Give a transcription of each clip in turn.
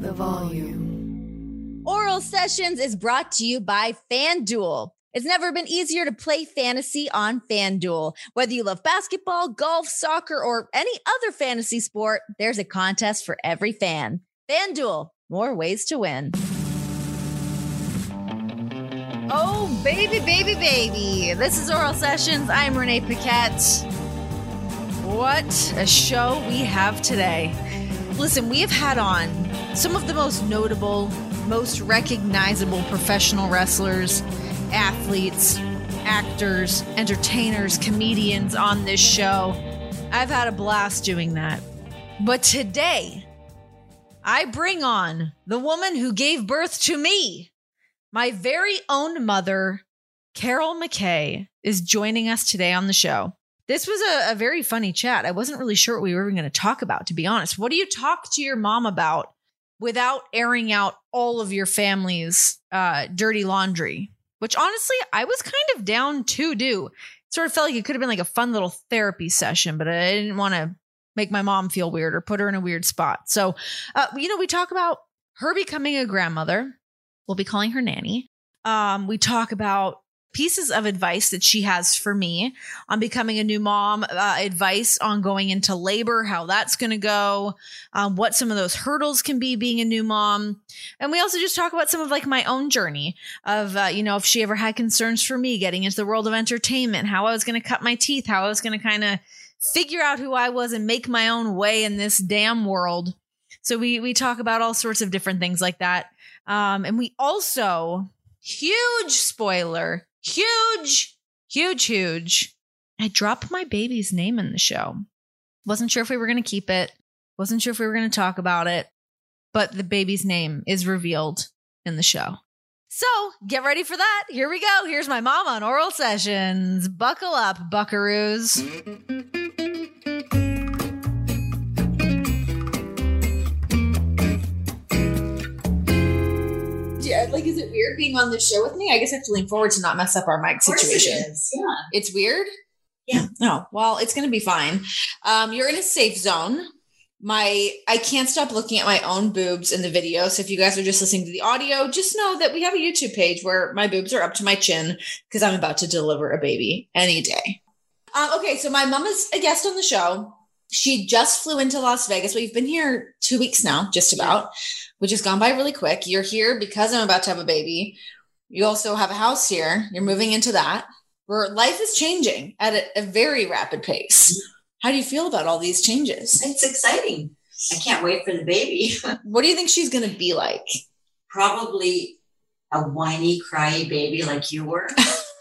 the volume. Oral Sessions is brought to you by FanDuel. It's never been easier to play fantasy on FanDuel. Whether you love basketball, golf, soccer, or any other fantasy sport, there's a contest for every fan. FanDuel, more ways to win. Oh, baby, baby, baby. This is Oral Sessions. I'm Renee Paquette. What a show we have today. Listen, we have had on some of the most notable, most recognizable professional wrestlers, athletes, actors, entertainers, comedians on this show. I've had a blast doing that. But today, I bring on the woman who gave birth to me. My very own mother, Carol McKay, is joining us today on the show. This was a very funny chat. I wasn't really sure what we were even going to talk about, to be honest. What do you talk to your mom about without airing out all of your family's dirty laundry? Which honestly, I was kind of down to do. Sort of felt like it could have been like a fun little therapy session, but I didn't want to make my mom feel weird or put her in a weird spot. So, we talk about her becoming a grandmother. We'll be calling her Nanny. We talk about pieces of advice that she has for me on becoming a new mom, advice on going into labor, how that's going to go, what some of those hurdles can be being a new mom. And we also just talk about some of like my own journey of, if she ever had concerns for me getting into the world of entertainment, how I was going to cut my teeth, how I was going to kind of figure out who I was and make my own way in this damn world. So we talk about all sorts of different things like that. And we also, huge spoiler, huge. I dropped my baby's name in the show. Wasn't sure if we were going to keep it. Wasn't sure if we were going to talk about it. But the baby's name is revealed in the show. So get ready for that. Here we go. Here's my mom on Oral Sessions. Buckle up, buckaroos. Like, is it weird being on this show with me? I guess I have to lean forward to not mess up our mic situation. It is. Yeah. It's weird? Yeah. Oh, well, it's going to be fine. You're in a safe zone. I can't stop looking at my own boobs in the video. So if you guys are just listening to the audio, just know that we have a YouTube page where my boobs are up to my chin because I'm about to deliver a baby any day. Okay, so my mom is a guest on the show. She just flew into Las Vegas. We've been here 2 weeks now, just about. Which has gone by really quick. You're here because I'm about to have a baby. You also have a house here. You're moving into that. Where life is changing at a very rapid pace. How do you feel about all these changes? It's exciting. I can't wait for the baby. What do you think she's going to be like? Probably a whiny, cryy baby like you were.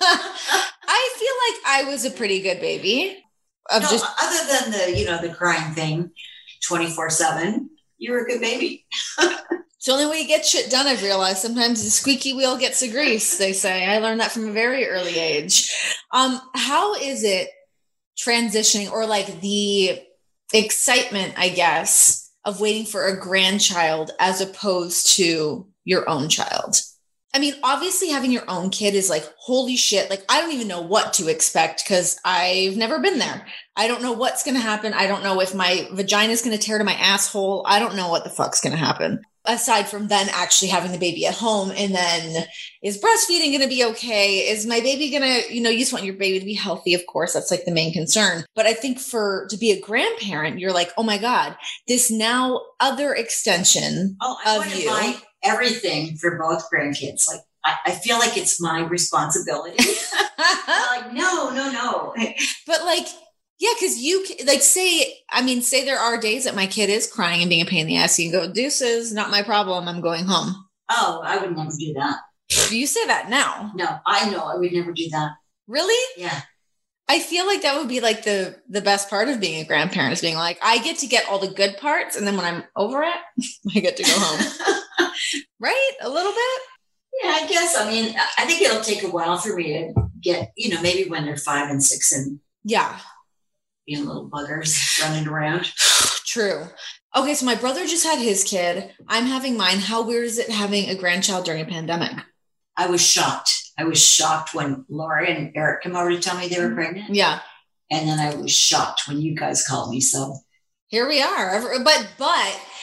I feel like I was a pretty good baby. Other than the crying thing 24/7. You were a good baby. It's the only way you get shit done, I've realized. Sometimes the squeaky wheel gets the grease, they say. I learned that from a very early age. How is it transitioning, or like the excitement, I guess, of waiting for a grandchild as opposed to your own child? I mean, obviously having your own kid is like, holy shit. Like, I don't even know what to expect because I've never been there. I don't know what's going to happen. I don't know if my vagina is going to tear to my asshole. I don't know what the fuck's going to happen. Aside from then actually having the baby at home, and then is breastfeeding going to be okay? Is my baby going to, you just want your baby to be healthy. Of course, that's like the main concern. But I think to be a grandparent, you're like, oh my God, this now other extension of you. Buy everything for both grandkids. Like, I feel like it's my responsibility. Like, no. But like, yeah, because you like say there are days that my kid is crying and being a pain in the ass. You can go, deuces, not my problem. I'm going home. Oh, I would never do that. You say that now. No, I know I would never do that. Really? Yeah. I feel like that would be like the best part of being a grandparent, is being like, I get to get all the good parts, and then when I'm over it, I get to go home. Right? A little bit? Yeah, I guess. I mean, I think it'll take a while for me to get, maybe when they're 5 and 6 and yeah, being little buggers running around. True. Okay, so my brother just had his kid. I'm having mine. How weird is it having a grandchild during a pandemic? I was shocked. I was shocked when Laura and Eric came over to tell me they were pregnant. Yeah. And then I was shocked when you guys called me. So here we are. But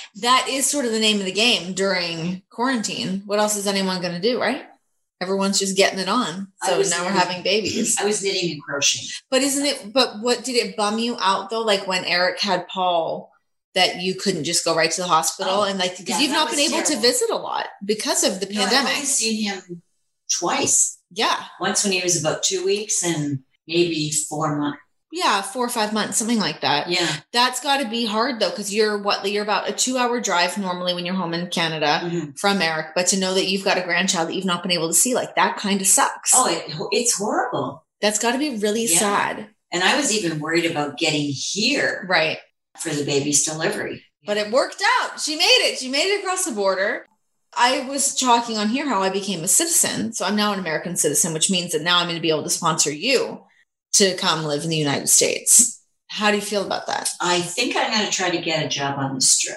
that is sort of the name of the game during quarantine. What else is anyone going to do, right? Everyone's just getting it on. So now we're having babies. I was knitting and crocheting. But what did it bum you out though? Like when Eric had Paul, that you couldn't just go right to the hospital and like, because you've not been able to visit a lot because of the pandemic. I've only seen him twice. Yeah. Once when he was about 2 weeks and maybe 4 months. Yeah, 4 or 5 months, something like that. Yeah. That's got to be hard though, because you're about a 2-hour drive normally when you're home in Canada from Eric, but to know that you've got a grandchild that you've not been able to see, like that kind of sucks. Oh, it's horrible. That's got to be really sad. And I was even worried about getting here for the baby's delivery. But it worked out. She made it. She made it across the border. I was talking on here how I became a citizen. So I'm now an American citizen, which means that now I'm going to be able to sponsor you to come live in the United States. How do you feel about that? I think I'm going to try to get a job on the Strip.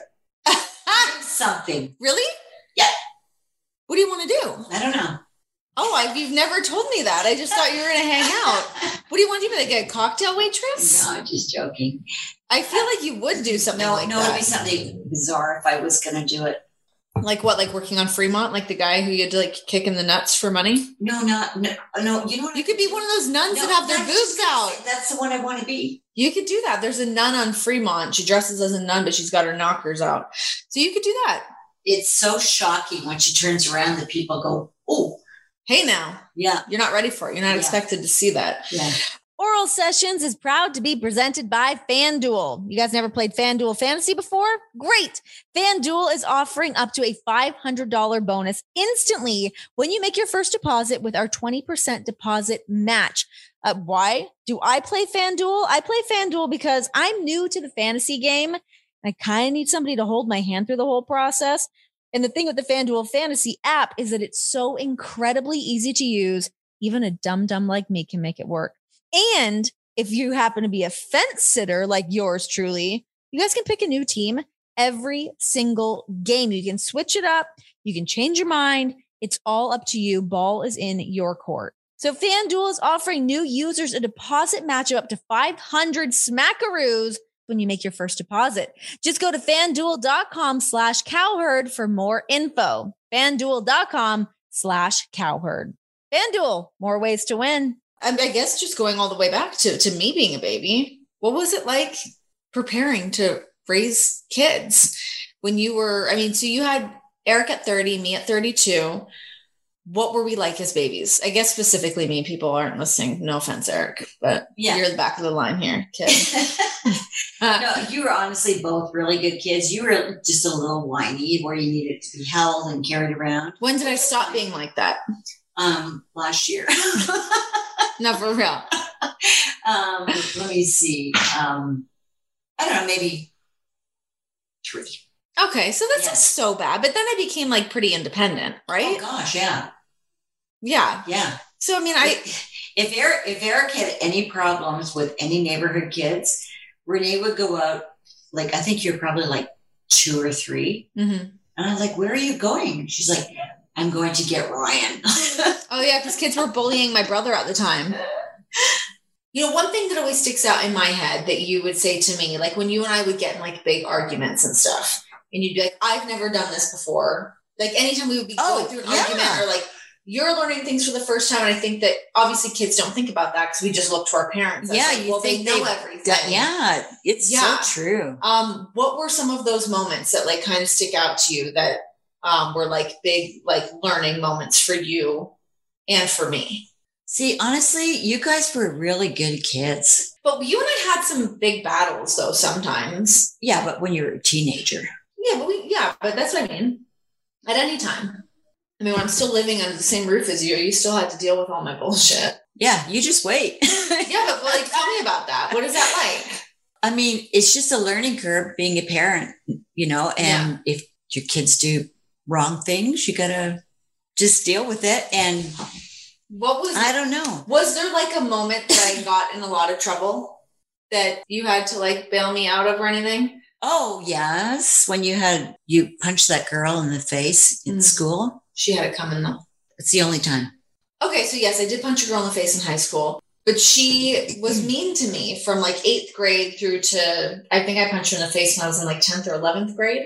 Something. Really? Yeah. What do you want to do? I don't know. Oh, you've never told me that. I just thought you were going to hang out. What do you want to be, like a cocktail waitress? No, I'm just joking. I feel like you would do something like that. No, it'd be something bizarre if I was going to do it. Like what? Like working on Fremont? Like the guy who you had to like kick in the nuts for money? No. You know what? You could be one of those nuns that have their boobs out. That's the one I want to be. You could do that. There's a nun on Fremont. She dresses as a nun, but she's got her knockers out. So you could do that. It's so shocking when she turns around that people go, oh. Hey now. Yeah. You're not ready for it. You're not expected to see that. Yeah. Oral Sessions is proud to be presented by FanDuel. You guys never played FanDuel Fantasy before? Great. FanDuel is offering up to a $500 bonus instantly when you make your first deposit with our 20% deposit match. Why do I play FanDuel? I play FanDuel because I'm new to the fantasy game. I kind of need somebody to hold my hand through the whole process. And the thing with the FanDuel Fantasy app is that it's so incredibly easy to use. Even a dum-dum like me can make it work. And if you happen to be a fence sitter like yours truly, you guys can pick a new team every single game. You can switch it up. You can change your mind. It's all up to you. Ball is in your court. So FanDuel is offering new users a deposit match of up to 500 smackaroos when you make your first deposit. Just go to FanDuel.com/cowherd for more info. FanDuel.com/cowherd. FanDuel, more ways to win. I guess just going all the way back to me being a baby, what was it like preparing to raise kids when you were, so you had Eric at 30, me at 32. What were we like as babies? I guess specifically me, people aren't listening. No offense, Eric, but you're the back of the line here, kid. No, you were honestly both really good kids. You were just a little whiny where you needed to be held and carried around. When did I stop being like that? Last year. No, for real. Let me see. I don't know, maybe 3. Okay, so that's not so bad. But then I became like pretty independent, right? Oh gosh, yeah. Yeah. Yeah. So if Eric had any problems with any neighborhood kids, Renee would go out, like I think you're probably like 2 or 3. Mm-hmm. And I was like, where are you going? She's like, I'm going to get Ryan. Oh, yeah, because kids were bullying my brother at the time. One thing that always sticks out in my head that you would say to me, like when you and I would get in like big arguments and stuff, and you'd be like, I've never done this before. Like anytime we would be going through an argument or like, you're learning things for the first time. And I think that obviously kids don't think about that because we just look to our parents. Yeah, like, you think they know everything. Yeah, it's so true. What were some of those moments that like kind of stick out to you that were like big, like learning moments for you and for me? See, honestly, you guys were really good kids. But you and I had some big battles though sometimes. Yeah, but when you were a teenager. Yeah, but that's what I mean. At any time. When I'm still living under the same roof as you, you still had to deal with all my bullshit. Yeah, you just wait. Yeah, but like, tell me about that. What is that like? It's just a learning curve being a parent, and if your kids do wrong things, you got to just deal with it. And I don't know. Was there like a moment that I got in a lot of trouble that you had to like bail me out of or anything? Oh, yes. When you punched that girl in the face in school. She had it coming though. It's the only time. Okay. So yes, I did punch a girl in the face in high school, but she was mean to me from like 8th grade through to, I think I punched her in the face when I was in like 10th or 11th grade.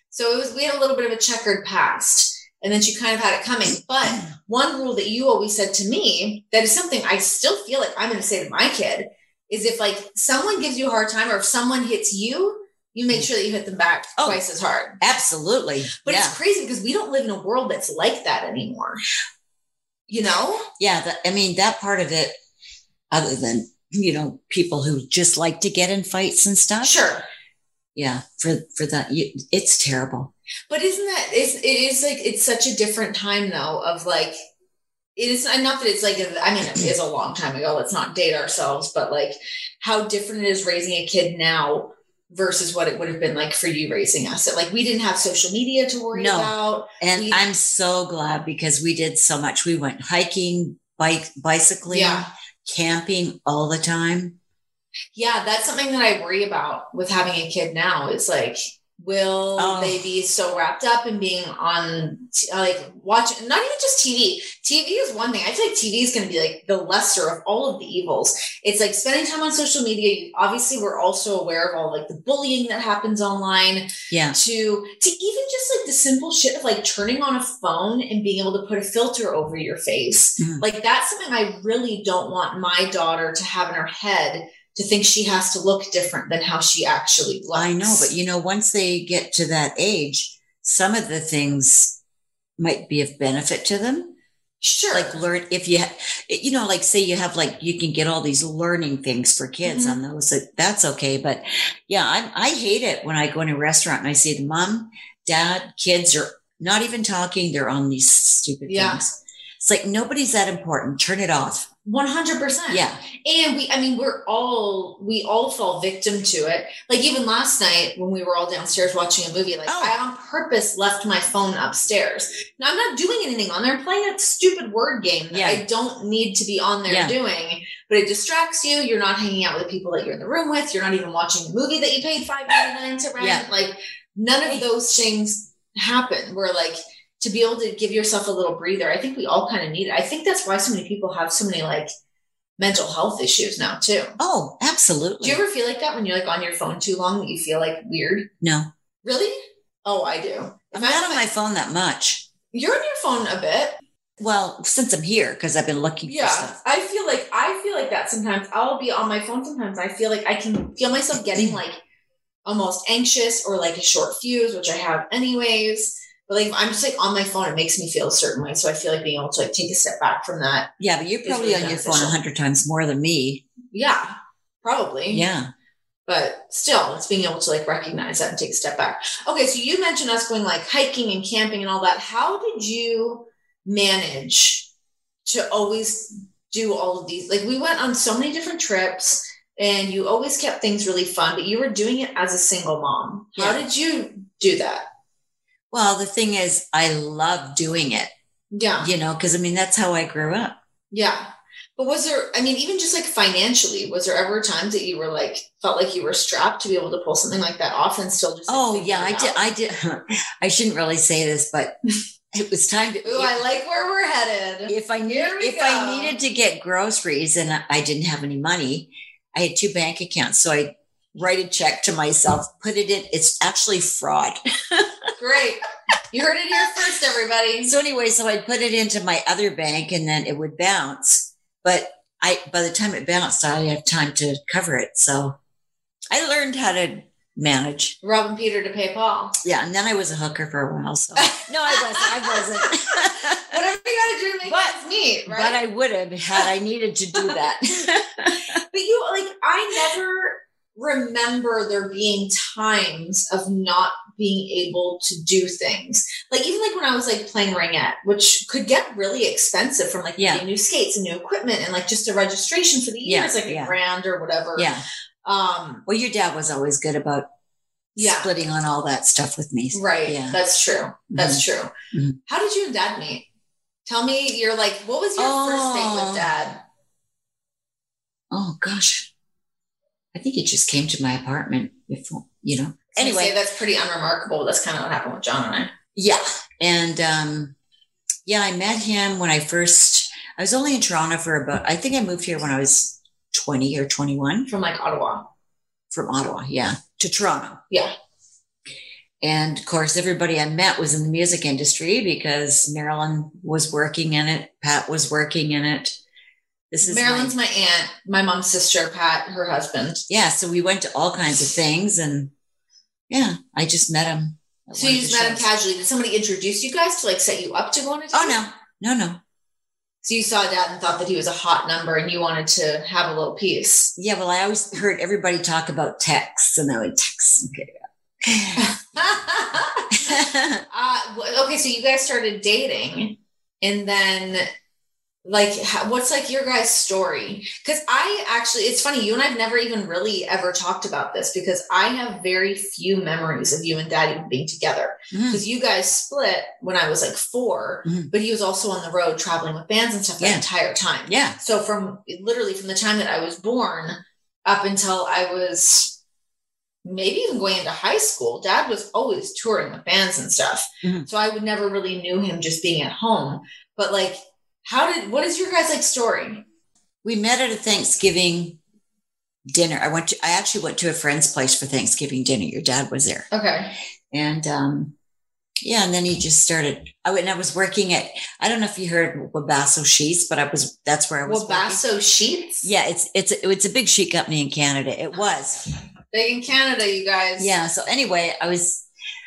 So we had a little bit of a checkered past, and then she kind of had it coming. But one rule that you always said to me, that is something I still feel like I'm going to say to my kid, is if like someone gives you a hard time or if someone hits you, you make sure that you hit them back twice as hard. Absolutely. But it's crazy because we don't live in a world that's like that anymore. You know? Yeah. That part of it, other than, people who just like to get in fights and stuff. Sure. Yeah. For that, it's terrible. But it is like, it's such a different time though of like, it is enough that it's like, it is a long time ago. Let's not date ourselves, but like how different it is raising a kid now versus what it would have been like for you raising us. So, like we didn't have social media to worry about. And I'm so glad because we did so much. We went hiking, bicycling, camping all the time. Yeah, that's something that I worry about with having a kid now is like, will they be so wrapped up in being on like watching, not even just TV. TV is one thing. I feel like TV is going to be like the lesser of all of the evils. It's like spending time on social media. Obviously, we're also aware of all like the bullying that happens online. Yeah. To even just like the simple shit of like turning on a phone and being able to put a filter over your face. Mm-hmm. Like that's something I really don't want my daughter to have in her head, to think she has to look different than how she actually looks. I know, but once they get to that age, some of the things might be of benefit to them. Sure. Like learn if you, like say you have like, you can get all these learning things for kids on those, that's okay. But yeah, I hate it when I go in a restaurant and I see the mom, dad, kids are not even talking. They're on these stupid things. It's like, nobody's that important. Turn it off. 100%. Yeah. And we all fall victim to it. Like even last night when we were all downstairs watching a movie, like I on purpose left my phone upstairs. Now I'm not doing anything on there. I'm playing that stupid word game that I don't need to be on there doing, but it distracts you. You're not hanging out with the people that you're in the room with. You're not even watching the movie that you paid $5.99 to rent. Yeah. Like none of those things happen where like, to be able to give yourself a little breather. I think we all kind of need it. I think that's why so many people have so many like mental health issues now too. Oh, absolutely. Do you ever feel like that when you're like on your phone too long that you feel like weird? No. Really? Oh, I do. I'm not on my phone that much. You're on your phone a bit. Well, since I'm here, because I've been looking for stuff. I feel like that sometimes. I'll be on my phone sometimes. I feel like I can feel myself getting like almost anxious or like a short fuse, which I have anyways. But like I'm just like on my phone, it makes me feel a certain way. So I feel like being able to like take a step back from that. Yeah, but you're probably really on your phone 100 times more than me. Yeah, probably. Yeah. But still, it's being able to like recognize that and take a step back. Okay, so you mentioned us going like hiking and camping and all that. How did you manage to always do all of these? Like we went on so many different trips and you always kept things really fun, but you were doing it as a single mom. How did you do that? Well, the thing is, I love doing it. Yeah. Because that's how I grew up. Yeah. But was there, even just like financially, was there ever times that you were like, felt like you were strapped to be able to pull something like that off and still just? Like, I did. I shouldn't really say this, but it was time to. Ooh, I like where we're headed. If I needed to get groceries and I didn't have any money, I had 2 bank accounts. So I write a check to myself, put it in. It's actually fraud. Great. You heard it here first, everybody. So anyway, I'd put it into my other bank and then it would bounce. But by the time it bounced, I had time to cover it. So I learned how to manage. Robbing Peter to pay Paul. Yeah. And then I was a hooker for a while. So no, I wasn't. Whatever you got to do to make ends meet, right? But I would have had I needed to do that. But I never remember there being times of not being able to do things. Like even like when I was like playing ringette, which could get really expensive from like getting new skates and new equipment and like just a registration for the year is like $1,000 or whatever. Yeah. Well, your dad was always good about splitting on all that stuff with me. Right. Yeah. That's true. That's true. Mm-hmm. How did you and dad meet? Tell me what was your first date with dad? Oh gosh. I think it just came to my apartment before, Anyway, that's pretty unremarkable. That's kind of what happened with John and I. Yeah. And, I met him when I was only in Toronto for I think I moved here when I was 20 or 21. From like Ottawa. From Ottawa. Yeah. To Toronto. Yeah. And of course, everybody I met was in the music industry because Marilyn was working in it. Pat was working in it. This is Marilyn's my aunt, my mom's sister, Pat, her husband. Yeah. So we went to all kinds of things, and yeah, I just met him. So you just met him casually. Did somebody introduce you guys to like set you up to go on a date? Oh, no. So you saw Dad and thought that he was a hot number and you wanted to have a little piece. Yeah. Well, I always heard everybody talk about texts, and I would text. Okay. Okay, so you guys started dating, and then like what's like your guys' story? Because it's funny, you and I've never even really ever talked about this, because I have very few memories of you and Dad even being together, because you guys split when I was like 4, but he was also on the road traveling with bands and stuff that entire time. Yeah. So from the time that I was born up until I was maybe even going into high school, Dad was always touring with bands and stuff. So I would never really knew him just being at home. But like, what is your guys' like story? We met at a Thanksgiving dinner. I actually went to a friend's place for Thanksgiving dinner. Your dad was there. Okay. And, and then he just started, I was working at, I don't know if you heard Wabasso Sheets, but that's where I was Wabasso working. Sheets? Yeah. It's a big sheet company in Canada. It was. Big in Canada, you guys. Yeah. So anyway, I was,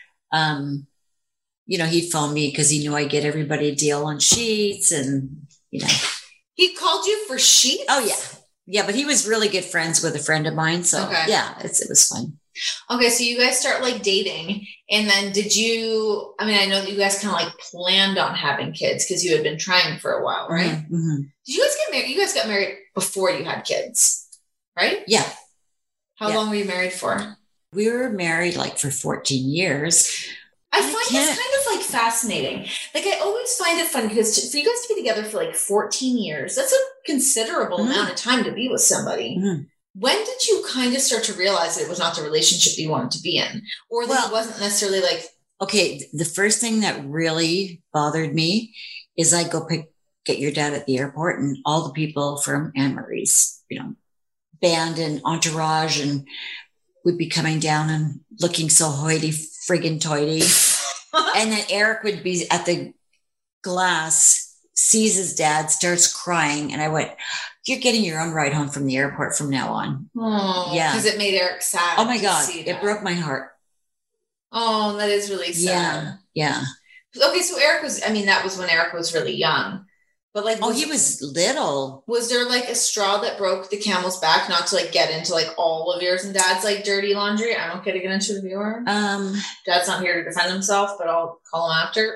he'd phone me because he knew I'd get everybody a deal on sheets, and, He called you for sheets? Oh, yeah. Yeah, but he was really good friends with a friend of mine. So, yeah, it was fun. Okay, so you guys start like dating, and then I know that you guys kind of like planned on having kids because you had been trying for a while, right? Mm-hmm. Did you guys get married? You guys got married before you had kids, right? Yeah. How long were you married for? We were married like for 14 years. I find this kind of like fascinating. Like, I always find it fun because for you guys to be together for like 14 years, that's a considerable amount of time to be with somebody. When did you kind of start to realize that it was not the relationship you wanted to be in? Or that it wasn't necessarily like... Okay, the first thing that really bothered me is I'd go get your dad at the airport, and all the people from Anne Marie's, band and entourage, and we'd be coming down and looking so hoity friggin' toity. And then Eric would be at the glass, sees his dad, starts crying. And I went, "You're getting your own ride home from the airport from now on." Oh, yeah. Because it made Eric sad. Oh my God. It broke my heart. Oh, that is really sad. Yeah. Okay. So that was when Eric was really young. But like, he was little. Was there like a straw that broke the camel's back? Not to like get into like all of yours and Dad's like dirty laundry. I don't get to get into the viewer. Dad's not here to defend himself, but I'll call him after.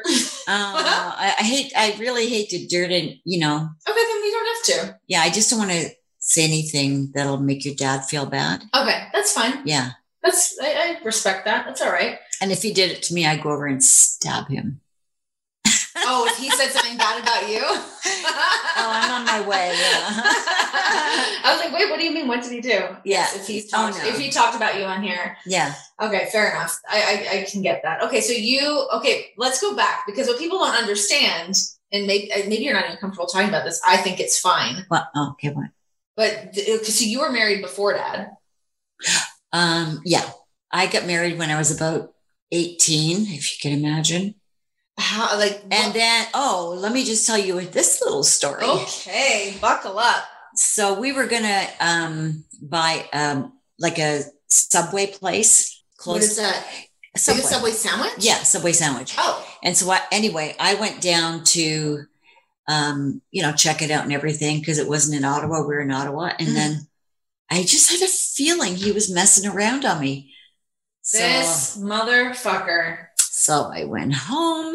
I really hate to dirt it, Okay, then you don't have to. Yeah, I just don't want to say anything that'll make your dad feel bad. Okay, that's fine. Yeah, I respect that. That's all right. And if he did it to me, I'd go over and stab him. Oh, if he said something bad about you? I'm on my way. Yeah. I was like, wait, what do you mean? What did he do? Yeah. If he talked about you on here. Yeah. Okay, fair enough. I can get that. Okay, so let's go back, because what people don't understand, and maybe you're not even comfortable talking about this, I think it's fine. What? Oh, okay, what? But so you were married before Dad? Yeah. I got married when I was about 18, if you can imagine. How, like, and then, let me just tell you this little story. Okay, buckle up. So we were gonna buy like a Subway place close. What is that? Like a Subway sandwich? Yeah, Subway sandwich. Oh. And so I went down to check it out and everything, because it wasn't in Ottawa. We were in Ottawa. And then I just had a feeling he was messing around on me. This motherfucker. So I went home.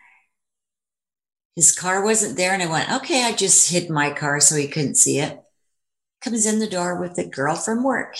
His car wasn't there, and I went, okay, I just hid my car so he couldn't see it. Comes in the door with a girl from work.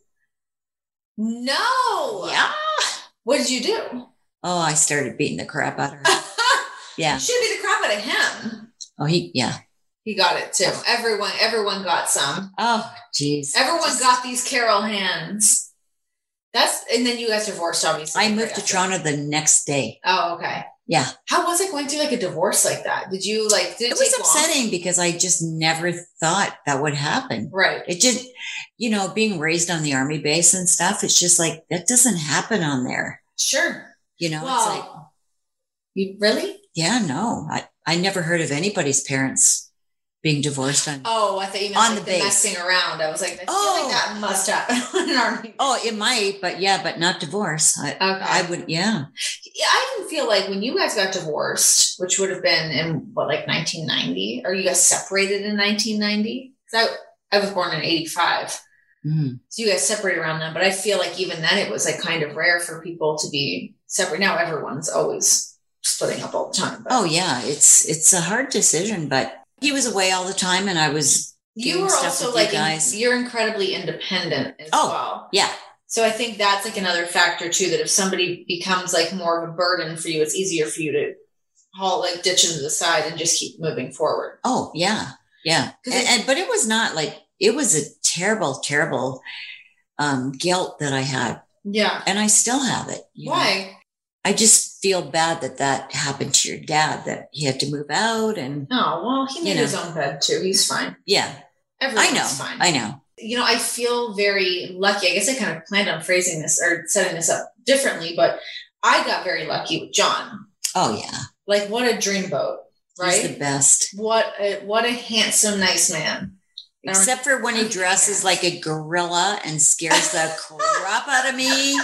No. Yeah. What did you do? Oh, I started beating the crap out of her. Yeah. You should beat the crap out of him. Oh, He got it too. Everyone got some. Oh, geez. Everyone got these Carol hands. And then you guys divorced, obviously. I moved to Toronto the next day. Oh, okay. Yeah. How was it going through like a divorce like that? Did you like, did it was upsetting because I just never thought that would happen. Right. It just, being raised on the army base and stuff, it's just like, that doesn't happen on there. Sure. You know, it's like, you really? Yeah, no. I never heard of anybody's parents being divorced on. Oh, I thought you meant like the messing around. I was like, I feel like that must happen in our neighborhood. Oh, it might, but not divorce. I would, yeah. I even feel like when you guys got divorced, which would have been in what, like 1990, or you guys separated in 1990? Because I was born in 85. Mm. So you guys separated around then, but I feel like even then it was like kind of rare for people to be separate. Now everyone's always splitting up all the time. But. Oh yeah, it's a hard decision, but he was away all the time, and I was. You were also like you're incredibly independent as well. Yeah. So I think that's like another factor too. That if somebody becomes like more of a burden for you, it's easier for you to ditch them to the side and just keep moving forward. Oh yeah, yeah. But it was not like it was a terrible guilt that I had. Yeah, and I still have it. Why? Know? I just feel bad that happened to your dad, that he had to move out. And oh, well, he made his own bed too. He's fine. Yeah. Everyone's fine. I know. You know, I feel very lucky. I guess I kind of planned on phrasing this or setting this up differently, but I got very lucky with John. Oh yeah. Like what a dreamboat, right? He's the best. What a handsome, nice man. Except for when he dresses like a gorilla and scares the crap out of me.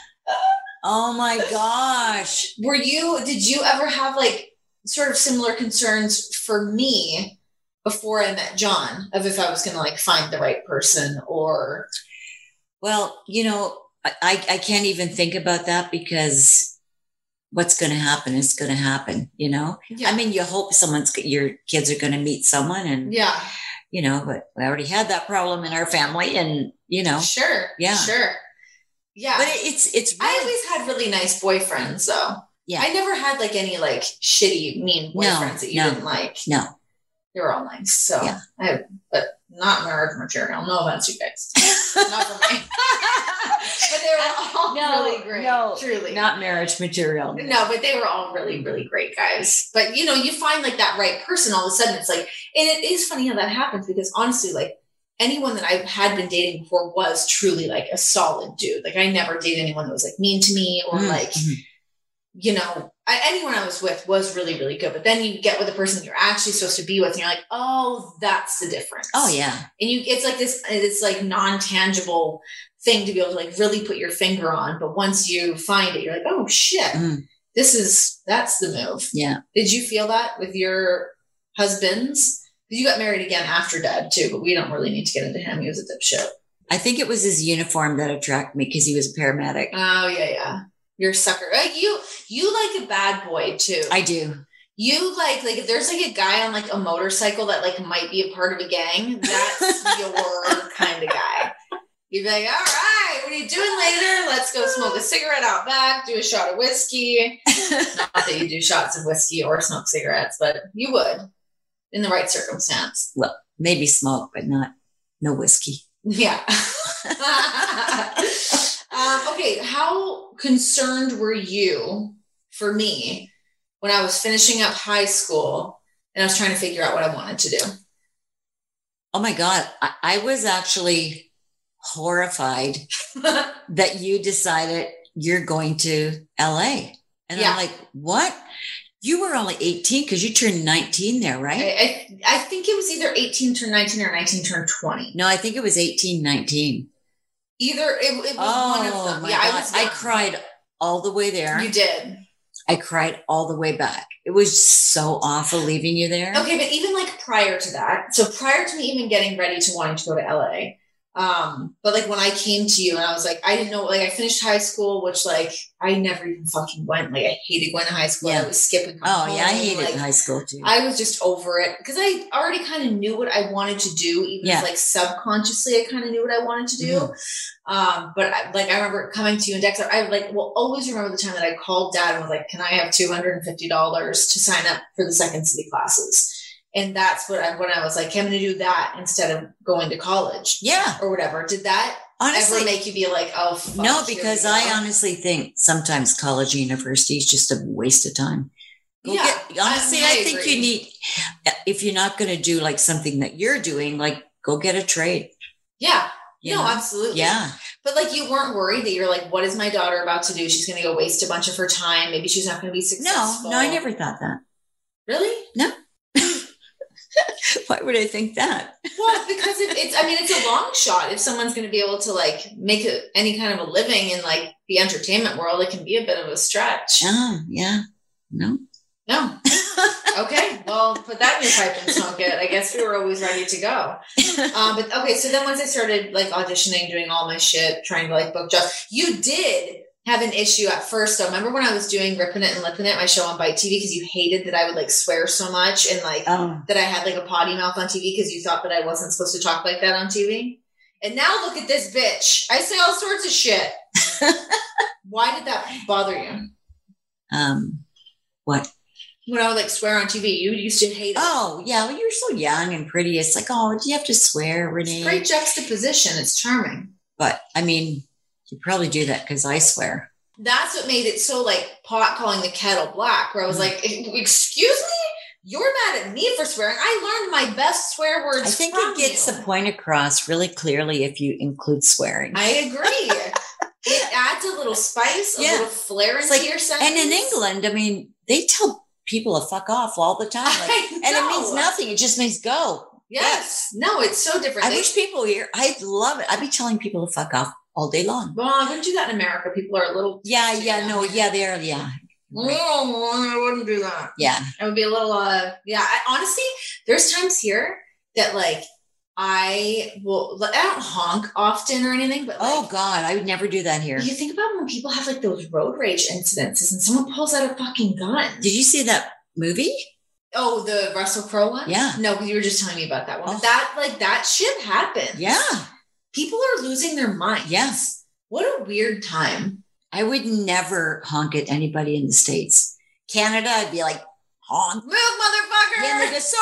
Oh my gosh. Did you ever have like sort of similar concerns for me before I met John of if I was going to like find the right person or? Well, you know, I can't even think about that because what's going to happen is going to happen, you know? Yeah. I mean, you hope your kids are going to meet someone and, yeah, you know, but we already had that problem in our family and, you know. Sure. Yeah. Sure. Yeah. But it's really, I always had really nice boyfriends though. Yeah. I never had like any like shitty, mean boyfriends that you didn't like. No. They were all nice. So yeah. But not marriage material. No offense, you guys. Not for me. But they were all really great. No, truly. Not marriage material. No, but they were all really, really great guys. But you know, you find like that right person all of a sudden. It's like, and it is funny how that happens because honestly, like anyone that I had been dating before was truly like a solid dude. Like I never dated anyone that was like mean to me or like, you know, anyone I was with was really, really good. But then you get with the person you're actually supposed to be with and you're like, oh, that's the difference. Oh yeah. And it's like it's like non-tangible thing to be able to like really put your finger on. But once you find it, you're like, oh shit, that's the move. Yeah. Did you feel that with your husbands? You got married again after Dad too, but we don't really need to get into him. He was a dipshit. I think it was his uniform that attracted me because he was a paramedic. Oh yeah. You're a sucker. You like a bad boy too. I do. You like if there's like a guy on like a motorcycle that like might be a part of a gang, that's your kind of guy. You'd be like, all right, what are you doing later? Let's go smoke a cigarette out back, do a shot of whiskey. Not that you do shots of whiskey or smoke cigarettes, but you would in the right circumstance. Well, maybe smoke, but no whiskey. Yeah. Okay, how concerned were you for me when I was finishing up high school and I was trying to figure out what I wanted to do? Oh my God. I was actually horrified that you decided you're going to LA. And I'm like, what? You were only 18 because you turned 19 there, right? I think it was either 18 turned 19 or 19 turned 20. No, I think it was 18, 19. Either it was one of them. Yeah, I cried all the way there. You did. I cried all the way back. It was so awful leaving you there. Okay, but even like prior to that, so prior to me even getting ready to wanting to go to LA, but like when I came to you and I was like, I didn't know, like I finished high school, which like I never even fucking went. Like I hated going to high school. Yeah. I was skipping. Oh yeah, I hated high school too. I was just over it because I already kind of knew what I wanted to do, even if like subconsciously I kind of knew what I wanted to do. But I remember coming to you and Dexter, I will always remember the time that I called Dad and was like, can I have $250 to sign up for the Second City classes? And that's when I was like, I'm going to do that instead of going to college. Yeah. Or whatever. Did that ever make you be like, oh, fuck? No, because I honestly think sometimes college and university is just a waste of time. I think you need, if you're not going to do like something that you're doing, like go get a trade. Yeah. No, absolutely. Yeah. But like, you weren't worried that you're like, what is my daughter about to do? She's going to go waste a bunch of her time. Maybe she's not going to be successful. No, I never thought that. Really? No. Why would I think that? Well, because it's a long shot. If someone's going to be able to like make any kind of a living in like the entertainment world, it can be a bit of a stretch. Oh, yeah. No. Okay. Well, put that in your pipe and smoke it. I guess we were always ready to go. But okay. So then once I started like auditioning, doing all my shit, trying to like book jobs, you did have an issue at first. So remember when I was doing Rippin' It and Lippin' It, my show on Bite TV, because you hated that I would like swear so much and like that I had like a potty mouth on TV because you thought that I wasn't supposed to talk like that on TV. And now look at this bitch. I say all sorts of shit. Why did that bother you? What? When I would like swear on TV, you used to hate it. Oh, yeah. Well, you're so young and pretty. It's like, oh, do you have to swear, Renee? It's great juxtaposition. It's charming. But I mean, you probably do that because I swear. That's what made it so like pot calling the kettle black, where I was like, excuse me? You're mad at me for swearing. I learned my best swear words. I think from it gets you. the point across really clearly if you include swearing. I agree. It adds a little spice, a little flair into your sentence. And in England, I mean, they tell people to fuck off all the time. Like, and it means nothing. It just means go. Yes. No, it's so different. I wish people here, I'd love it. I'd be telling people to fuck off all day long. Well, I wouldn't do that in America. People are a little. They are. Yeah. I wouldn't do that. Yeah. I would be a little, honestly, there's times here that like, I don't honk often or anything, but like, oh God, I would never do that here. You think about when people have like those road rage incidences and someone pulls out a fucking gun. Did you see that movie? Oh, the Russell Crowe one? Yeah. No, because you were just telling me about that one. Oh. That shit happened. Yeah. People are losing their minds. Yes. What a weird time. I would never honk at anybody in the States. Canada, I'd be like, honk. Move, motherfucker. Yeah, they're just,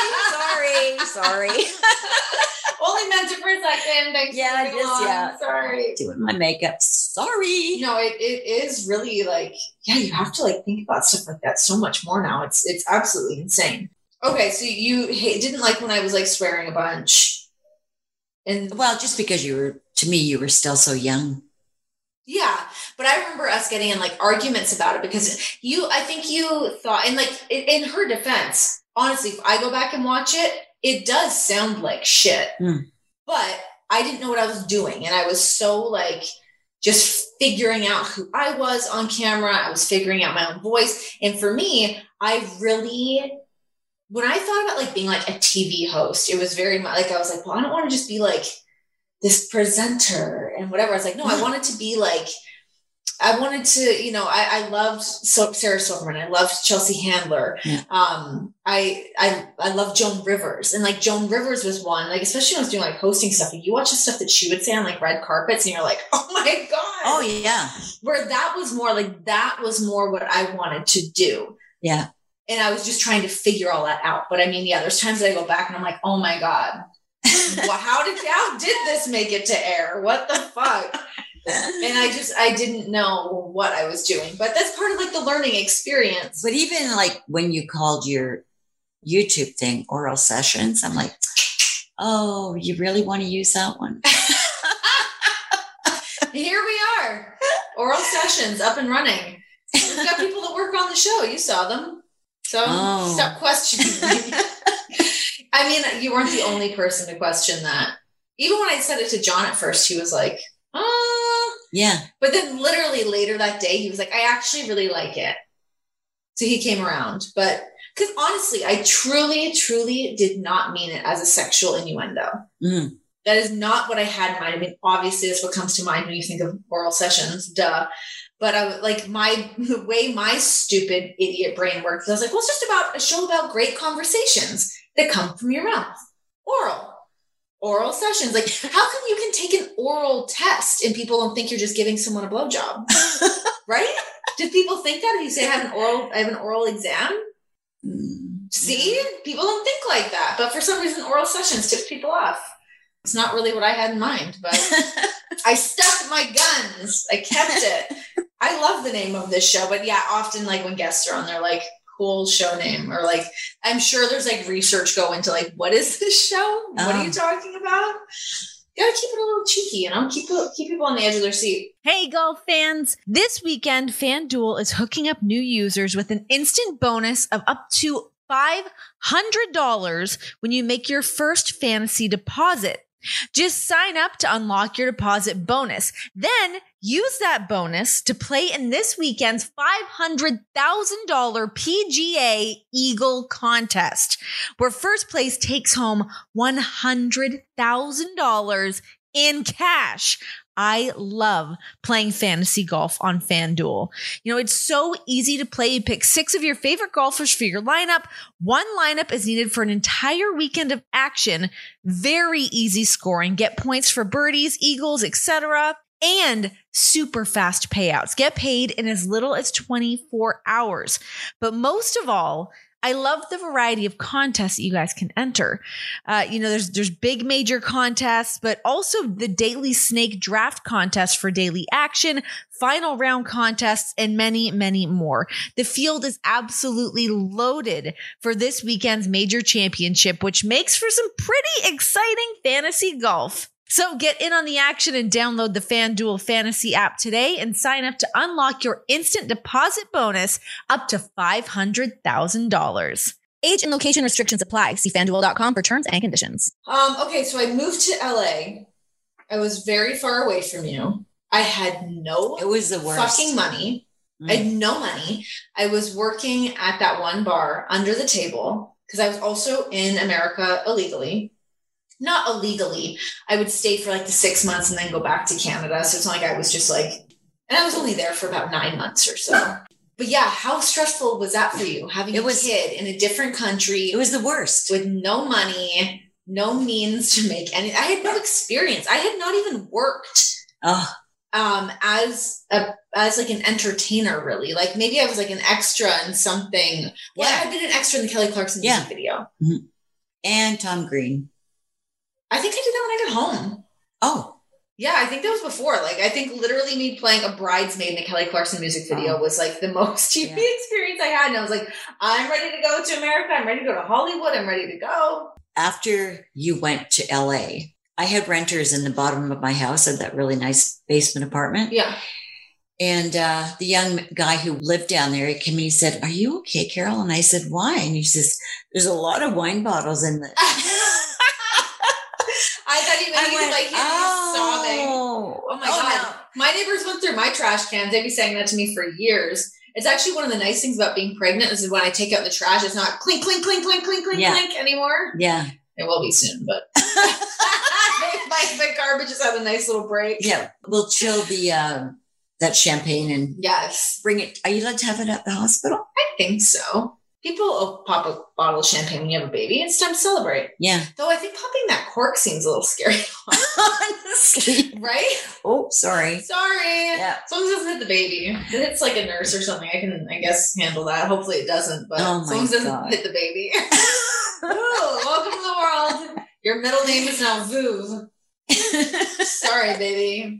sorry. Only meant it for a second. Thanks sorry. Doing my makeup. Sorry. No, it is really like, you have to like think about stuff like that so much more now. It's absolutely insane. Okay, so you didn't like when I was like swearing a bunch. And well, just because you were still so young. Yeah. But I remember us getting in like arguments about it because I think you thought, and like in her defense, honestly, if I go back and watch it, it does sound like shit, but I didn't know what I was doing. And I was so like, just figuring out who I was on camera. I was figuring out my own voice. And for me, when I thought about like being like a TV host, it was very much like, I was like, well, I don't want to just be like this presenter and whatever. I was like, no, I wanted to be like, I wanted to, I loved Sarah Silverman. I loved Chelsea Handler. Yeah. I loved Joan Rivers, and like Joan Rivers was one, like, especially when I was doing like hosting stuff, and you watch the stuff that she would say on like red carpets and you're like, oh my God. Oh yeah. Where that was more what I wanted to do. Yeah. And I was just trying to figure all that out. But I mean, there's times that I go back and I'm like, oh my God, well, how did this make it to air? What the fuck? And I didn't know what I was doing, but that's part of like the learning experience. But even like when you called your YouTube thing Oral Sessions, I'm like, oh, you really want to use that one? Here we are, Oral Sessions up and running. We've got people that work on the show. You saw them. So Stop questioning me. I mean, you weren't the only person to question that. Even when I said it to John at first, he was like, yeah. But then literally later that day, he was like, I actually really like it. So he came around. But because honestly, I truly, truly did not mean it as a sexual innuendo. Mm. That is not what I had in mind. I mean, obviously that's what comes to mind when you think of Oral Sessions, duh. But I was like, the way my stupid idiot brain works, I was like, well, it's just about a show about great conversations that come from your mouth. Oral sessions. Like, how come you can take an oral test and people don't think you're just giving someone a blowjob? Right? Did people think that if you say I have an oral exam? See? People don't think like that. But for some reason, oral sessions tips people off. It's not really what I had in mind, but I stuck to my guns. I kept it. I love the name of this show, but yeah, often like when guests are on, they're like, cool show name, or like, I'm sure there's like research go into like, what is this show? What are you talking about? gotta keep it a little cheeky, you know, keep people on the edge of their seat. Hey, golf fans! This weekend, FanDuel is hooking up new users with an instant bonus of up to $500 when you make your first fantasy deposit. Just sign up to unlock your deposit bonus. Then use that bonus to play in this weekend's $500,000 PGA Eagle contest, where first place takes home $100,000 in cash. I love playing fantasy golf on FanDuel. You know, it's so easy to play. You pick 6 of your favorite golfers for your lineup. One lineup is needed for an entire weekend of action. Very easy scoring. Get points for birdies, eagles, etc. And super fast payouts. Get paid in as little as 24 hours. But most of all, I love the variety of contests that you guys can enter. There's big major contests, but also the daily snake draft contest for daily action, final round contests, and many, many more. The field is absolutely loaded for this weekend's major championship, which makes for some pretty exciting fantasy golf. So get in on the action and download the FanDuel Fantasy app today and sign up to unlock your instant deposit bonus up to $500,000. Age and location restrictions apply. See FanDuel.com for terms and conditions. Okay, so I moved to LA. I was very far away from you. I had It was the worst. fucking money. I had no money. I was working at that one bar under the table because I was also in America illegally. Not illegally. I would stay for like the 6 months and then go back to Canada. So it's not like I was just like, and I was only there for about 9 months or so. But yeah, how stressful was that for you? Having a kid in a different country. It was the worst. With no money, no means to make any. I had no experience. I had not even worked as like an entertainer, really. Like maybe I was like an extra in something. Well, I had been an extra in the Kelly Clarkson music video. Mm-hmm. And Tom Green. I think I did that when I got home. Oh. Yeah, I think that was before. Like, I think literally me playing a bridesmaid in a Kelly Clarkson music video was like the most TV experience I had. And I was like, I'm ready to go to America. I'm ready to go to Hollywood. I'm ready to go. After you went to LA, I had renters in the bottom of my house at that really nice basement apartment. Yeah. And the young guy who lived down there, he came and he said, "Are you okay, Carol?" And I said, "Why?" And he says, "There's a lot of wine bottles in the..." I thought he meant he was like, sobbing. Oh my God. No. My neighbors went through my trash cans. They'd be saying that to me for years. It's actually one of the nice things about being pregnant is when I take out the trash, it's not clink, clink, clink, clink, clink, clink, clink anymore. Yeah. It will be soon, but my garbage has had a nice little break. Yeah. We'll chill the that champagne and bring it. Are you allowed to have it at the hospital? I think so. People pop a bottle of champagne when you have a baby. It's time to celebrate. Yeah. Though I think popping that cork seems a little scary. Honestly. Right? Oh, sorry. Yeah. As long as it doesn't hit the baby. If it hits like a nurse or something, I can, I guess, handle that. Hopefully it doesn't, but as long as it doesn't hit the baby. Ooh, welcome to the world. Your middle name is now Vuv. Sorry, baby.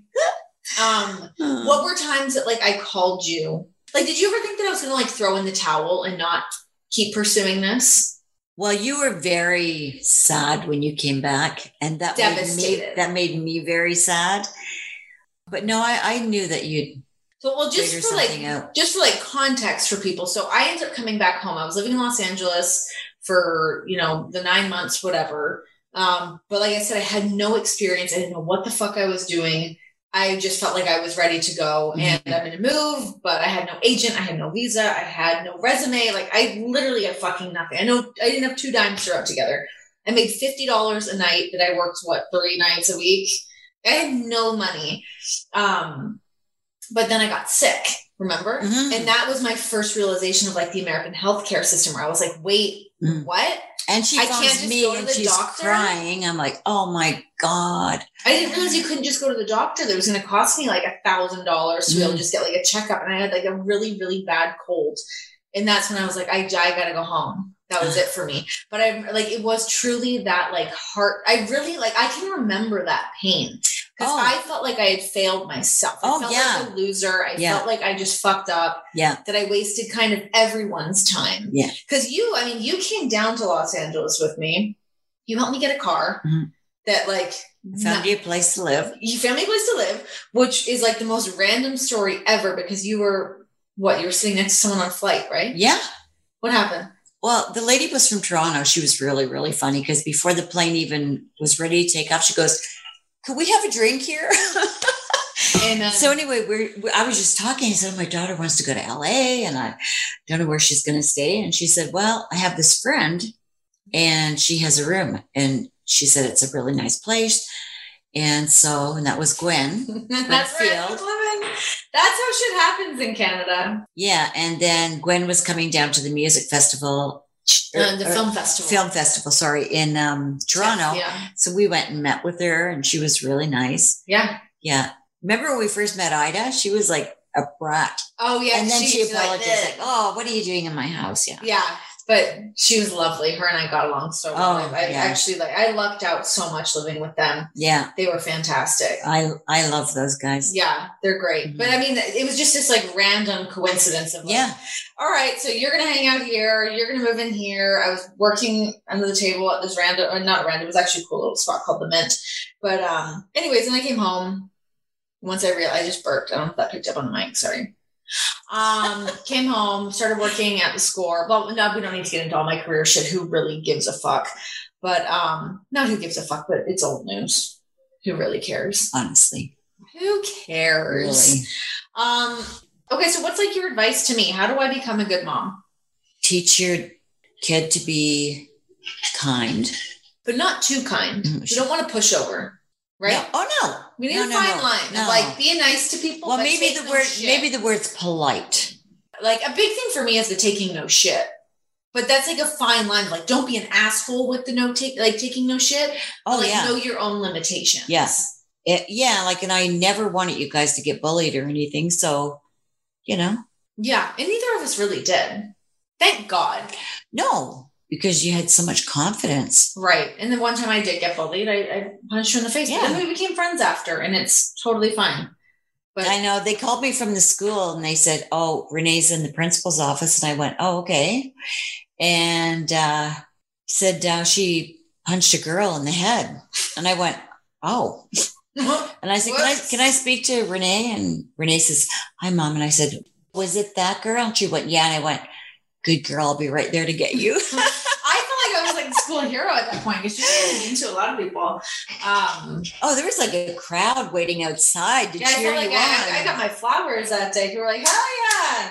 What were times that like I called you? Like, did you ever think that I was going to like throw in the towel and not keep pursuing this? Well, you were very sad when you came back, and that made me very sad. But no, I knew that you'd. So, well, just for like context for people. So I ended up coming back home. I was living in Los Angeles for, the 9 months, whatever. But like I said, I had no experience. I didn't know what the fuck I was doing. I just felt like I was ready to go and I'm going to move, but I had no agent. I had no visa. I had no resume. Like I literally had fucking nothing. I didn't have 2 dimes to rub together. I made $50 a night that I worked, 3 nights a week. I had no money. But then I got sick, remember? Mm-hmm. And that was my first realization of like the American healthcare system where I was like, wait, what? And she phones me and she's crying. I'm like, oh my God. I didn't realize you couldn't just go to the doctor. That was going to cost me like $1,000 to be able to just get like a checkup. And I had like a really, really bad cold. And that's when I was like, I got to go home. That was it for me. But it was truly that like heart. I can remember that pain. Because I felt like I had failed myself. I felt like a loser. I felt like I just fucked up. Yeah. That I wasted kind of everyone's time. Yeah. Because you came down to Los Angeles with me. You helped me get a car. Mm-hmm. that like found you a place to live. You found me a place to live, which is like the most random story ever because you were sitting next to someone on a flight, right? Yeah. What happened? Well, the lady was from Toronto. She was really, really funny because before the plane even was ready to take off, she goes, "Could we have a drink here?" And so anyway, I was just talking. I said, "My daughter wants to go to LA and I don't know where she's going to stay." And she said, "Well, I have this friend and she has a room." And she said, "It's a really nice place." And that was Gwen. That's where I was living. That's how shit happens in Canada. Yeah. And then Gwen was coming down to the music festival. Film festival, sorry, in Toronto. Yeah. So we went and met with her and she was really nice. Yeah. Yeah. Remember when we first met Ida? She was like a brat. Oh, yeah. And then she apologized like, "Oh, what are you doing in my house?" Yeah. Yeah. But she was lovely. Her and I got along so well. I lucked out so much living with them. Yeah. They were fantastic. I love those guys. Yeah, they're great. Mm-hmm. But I mean, it was just this like random coincidence of like, all right, so you're going to hang out here. You're going to move in here. I was working under the table at this it was actually a cool little spot called The Mint. But anyways, then I came home. Once I just burped. I don't know if that picked up on the mic. Sorry. Came home, started working at the Score. Well, no, we don't need to get into all my career shit. Who really gives a fuck? But not who gives a fuck, but it's old news. Who really cares? Honestly. Who cares? Really? Okay, so what's like your advice to me? How do I become a good mom? Teach your kid to be kind. But not too kind. Mm-hmm. You don't want to push over. Right? No. Oh no. We need a fine line of like being nice to people. Well, maybe the word's polite. Like a big thing for me is the taking no shit. But that's like a fine line. Like, don't be an asshole with the taking no shit. Oh, but know your own limitations. Yes. And I never wanted you guys to get bullied or anything. So, Yeah. And neither of us really did. Thank God. No. Because you had so much confidence. Right. And then one time I did get bullied. I punched her in the face. Yeah. But then we became friends after, and it's totally fine. But I know. They called me from the school, and they said, "Oh, Renee's in the principal's office." And I went, "Oh, okay." And said she punched a girl in the head. And I went, "Oh." And I said, can I speak to Renee? And Renee says, "Hi, Mom." And I said, "Was it that girl?" And she went, "Yeah." And I went, "Good girl, I'll be right there to get you." I felt like I was like a school hero at that point because she was mean to a lot of people. There was like a crowd waiting outside to cheer you on. I got my flowers that day. Who were like, "Hell yeah,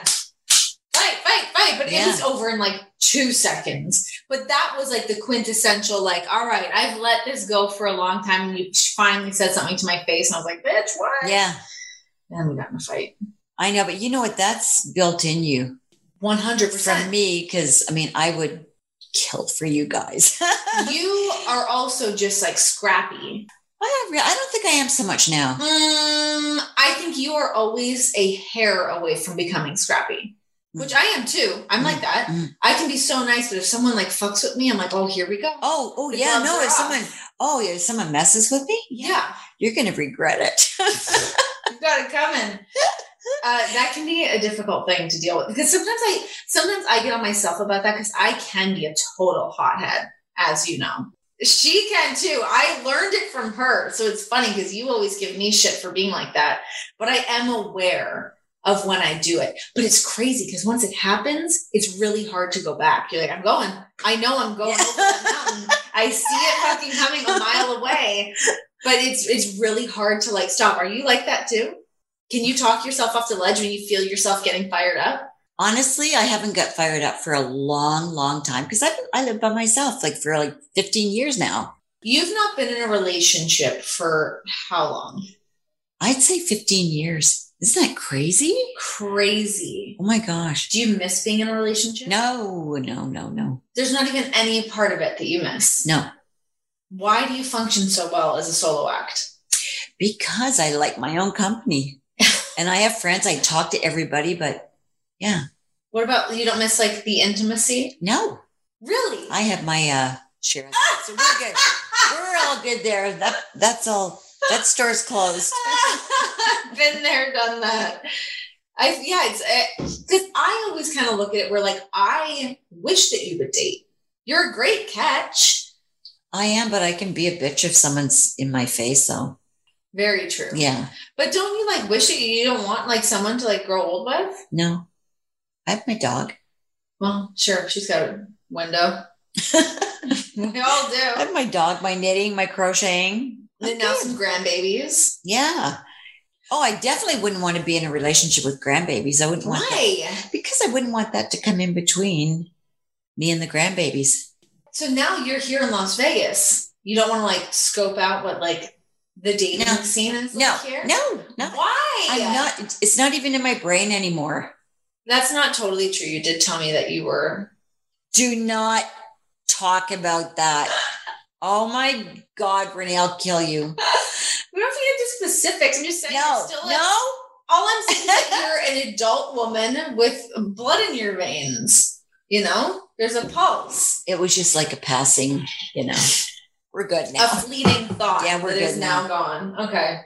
fight!" But it was over in like 2 seconds. But that was like the quintessential, like, all right, I've let this go for a long time, and you finally said something to my face, and I was like, "Bitch, what?" Yeah. And we got in a fight. I know, but you know what? That's built in you. 100%. For me, because I would kill for you guys. You are also just like scrappy. I don't think I am so much now. I think you are always a hair away from becoming scrappy, which I am too. I'm like that. I can be so nice, but if someone like fucks with me, I'm like, "Oh, here we go." Oh yeah. No, if someone messes with me, you're going to regret it. You've got it coming. That can be a difficult thing to deal with because sometimes I get on myself about that because I can be a total hothead, as you know. She can too. I learned it from her. So it's funny because you always give me shit for being like that, but I am aware of when I do it. But it's crazy because once it happens, it's really hard to go back. You're like, I know I'm going over that mountain. I see it fucking coming a mile away, but it's really hard to like stop. Are you like that too? Can you talk yourself off the ledge when you feel yourself getting fired up? Honestly, I haven't got fired up for a long, long time because I live by myself for 15 years now. You've not been in a relationship for how long? I'd say 15 years. Isn't that crazy? Crazy. Oh my gosh. Do you miss being in a relationship? No. There's not even any part of it that you miss? No. Why do you function so well as a solo act? Because I like my own company. And I have friends. I talk to everybody, but yeah. What about, you don't miss the intimacy? No. Really? I have my share of that. So we're good. We're all good there. That's all. That store's closed. Been there, done that. It's because I always kind of look at it where I wish that you would date. You're a great catch. I am, but I can be a bitch if someone's in my face, though. Very true. Yeah. But don't you like wish that you don't want like someone to like grow old with? No. I have my dog. Well, sure. She's got a window. We all do. I have my dog, my knitting, my crocheting. And now some grandbabies. Yeah. Oh, I definitely wouldn't want to be in a relationship with grandbabies. I wouldn't want that. Because I wouldn't want that to come in between me and the grandbabies. So now you're here in Las Vegas. You don't want to like scope out what like the dating scene is like here? No. Why? I'm not. It's not even in my brain anymore. That's not totally true. You did tell me that you were. Do not talk about that. Oh my God, Renee, I'll kill you. We don't have to get into specifics. I'm just saying. No. All I'm saying is that you're an adult woman with blood in your veins. You know, there's a pulse. It was just like a passing, we're good now. A fleeting thought. Yeah, we're that good is now gone. Okay.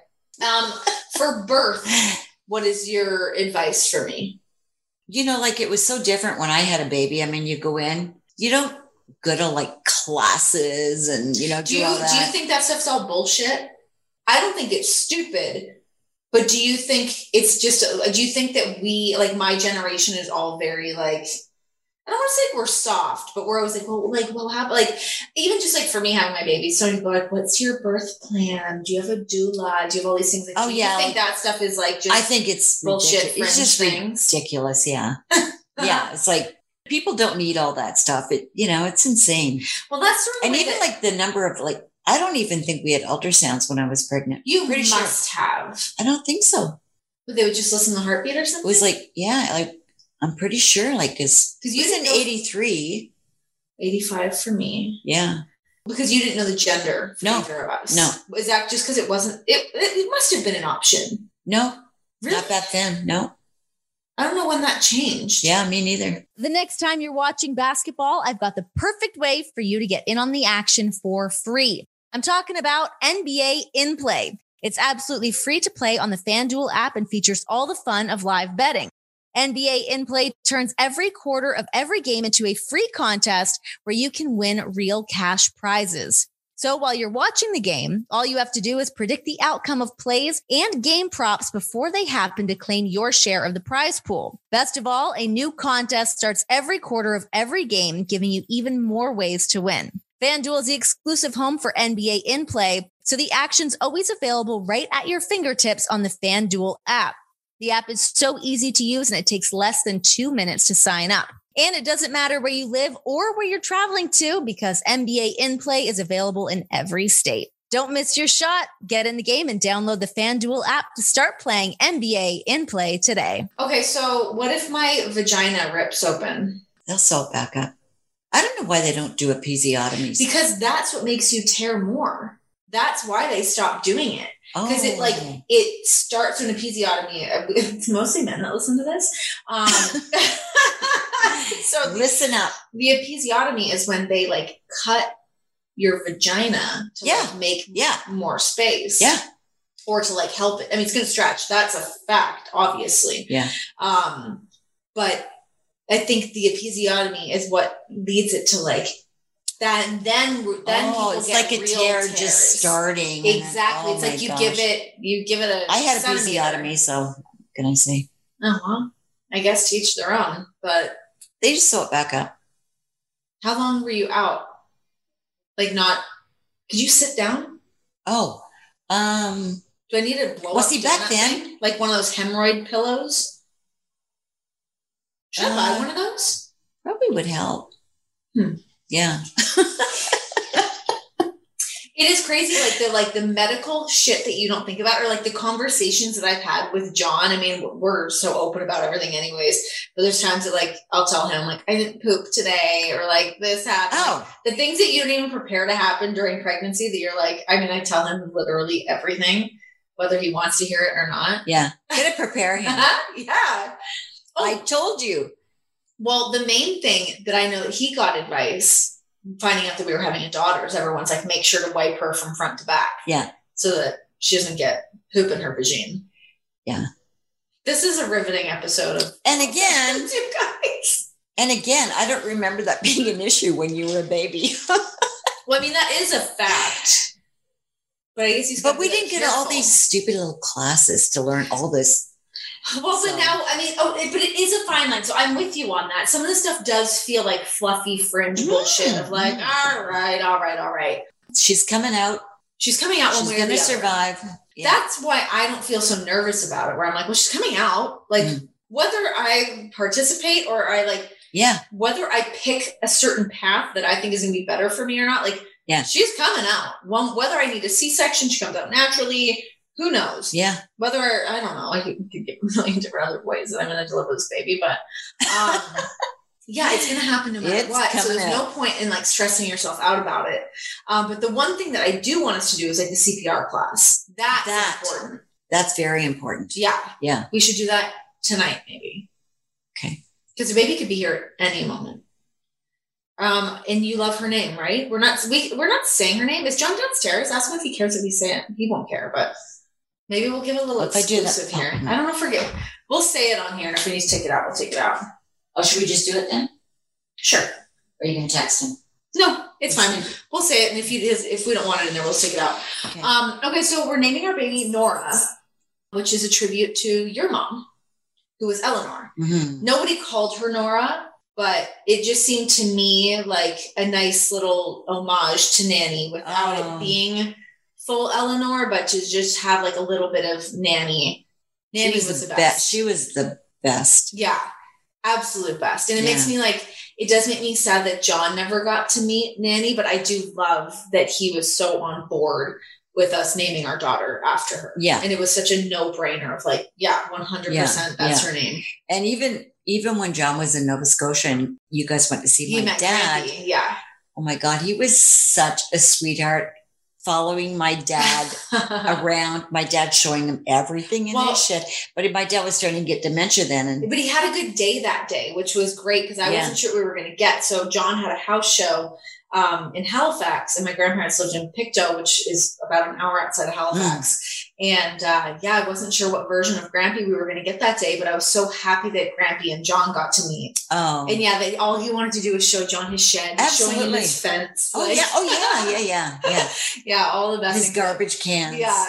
For birth, what is your advice for me? Like it was so different when I had a baby. I mean, you go in, you don't go to like classes and, do all that. Do you think that stuff's all bullshit? I don't think it's stupid, but do you think it's just, do you think that we, like my generation is all very like, I don't want to say we're soft, but we're always like, well, how, like, even just like for me having my baby, so you go like, what's your birth plan? Do you have a doula? Do you have all these things? Like, oh, yeah. I think that stuff is like just, I think it's bullshit. It's just things. Ridiculous. Yeah. Yeah. It's like people don't need all that stuff. It's insane. Well, that's sort of and even like the number of like, I don't even think we had ultrasounds when I was pregnant. You must have. I don't think so. But they would just listen to the heartbeat or something? It was like, I'm pretty sure, like, because you was in 83. 85 for me. Yeah. Because you didn't know the gender for either of us. No. Was that just because it wasn't, it must have been an option. No. Really? Not back then. No. I don't know when that changed. Yeah, me neither. The next time you're watching basketball, I've got the perfect way for you to get in on the action for free. I'm talking about NBA In Play. It's absolutely free to play on the FanDuel app and features all the fun of live betting. NBA In Play turns every quarter of every game into a free contest where you can win real cash prizes. So while you're watching the game, all you have to do is predict the outcome of plays and game props before they happen to claim your share of the prize pool. Best of all, a new contest starts every quarter of every game, giving you even more ways to win. FanDuel is the exclusive home for NBA In Play, so the action's always available right at your fingertips on the FanDuel app. The app is so easy to use and it takes less than 2 minutes to sign up. And it doesn't matter where you live or where you're traveling to because NBA In Play is available in every state. Don't miss your shot. Get in the game and download the FanDuel app to start playing NBA In Play today. Okay, so what if my vagina rips open? They'll sew it back up. I don't know why they don't do episiotomies. Because that's what makes you tear more. That's why they stopped doing it. Because it starts with an episiotomy. It's mostly men that listen to this. So listen up. The episiotomy is when they like cut your vagina to like make more space. Yeah. Or to like help it. I mean, it's going to stretch. That's a fact, obviously. Yeah. But I think the episiotomy is what leads it to like that, and then it's like a tear tears. Just starting. Exactly. It's like you give it a. I had episiotomy, so what can I say? Oh well, I guess to each their own. But they just sew it back up. How long were you out? Like not? Could you sit down? Oh, do I need to blow? Was he back then? Thing? Like one of those hemorrhoid pillows? Should I buy one of those? Probably would help. Yeah. It is crazy, like the medical shit that you don't think about, or like the conversations that I've had with John. I mean, we're so open about everything anyways, but there's times that like, I'll tell him like, I didn't poop today, or like this happened. Oh. Like, the things that you don't even prepare to happen during pregnancy that you're like, I mean, I tell him literally everything, whether he wants to hear it or not. Yeah. Gotta prepare him. Yeah. Oh. I told you. Well, the main thing that I know that he got advice finding out that we were having a daughter is everyone's like, make sure to wipe her from front to back. Yeah. So that she doesn't get poop in her vagine. Yeah. This is a riveting episode of And again, you guys. And again, I don't remember that being an issue when you were a baby. Well, I mean, that is a fact. But I guess we didn't get all these stupid little classes to learn all this. Well, but now, I mean, but it is a fine line. So I'm with you on that. Some of the stuff does feel like fluffy fringe bullshit of like, all right. She's coming out. She's coming out. She's going to survive. Yeah. That's why I don't feel so nervous about it, where I'm like, well, she's coming out. Like, whether I participate or I like, whether I pick a certain path that I think is going to be better for me or not, like, she's coming out. Whether I need a C-section, she comes out naturally. Who knows? Yeah. Whether, I don't know, I could get a million different other ways that I'm going to deliver this baby, but it's going to happen no matter what. So there's no point in like stressing yourself out about it. But the one thing that I do want us to do is like the CPR class. That's important. That's very important. Yeah. Yeah. We should do that tonight, maybe. Okay. Because the baby could be here at any moment. And you love her name, right? We're not saying her name. Is John downstairs? Ask him if he cares if we say it. He won't care, but maybe we'll give a little exclusive here. I don't know. Forget. We'll say it on here, and if we need to take it out, we'll take it out. Oh, should we just do it then? Sure. Or are you going to text him? No, it's fine. We'll say it, and if we don't want it in there, we'll take it out. Okay. So we're naming our baby Nora, which is a tribute to your mom, who was Eleanor. Mm-hmm. Nobody called her Nora. But it just seemed to me like a nice little homage to Nanny without it being full Eleanor, but to just have like a little bit of Nanny. Nanny was the best. She was the best. Yeah, absolute best. And it makes me like, it does make me sad that John never got to meet Nanny, but I do love that he was so on board with us naming our daughter after her. Yeah. And it was such a no-brainer of like, 100% that's her name. And even when John was in Nova Scotia and you guys went to see my dad. Granby. Yeah. Oh my God, he was such a sweetheart, following my dad around. My dad showing him everything in his shit. But my dad was starting to get dementia then. But he had a good day that day, which was great because I wasn't sure what we were going to get. So John had a house show in Halifax, and my grandparents lived in Pictou, which is about an hour outside of Halifax. And I wasn't sure what version of Grampy we were going to get that day, but I was so happy that Grampy and John got to meet. Oh, and all he wanted to do was show John his shed, absolutely. showing him his fence. Oh yeah. Yeah, all the best. His garbage cans. Yeah.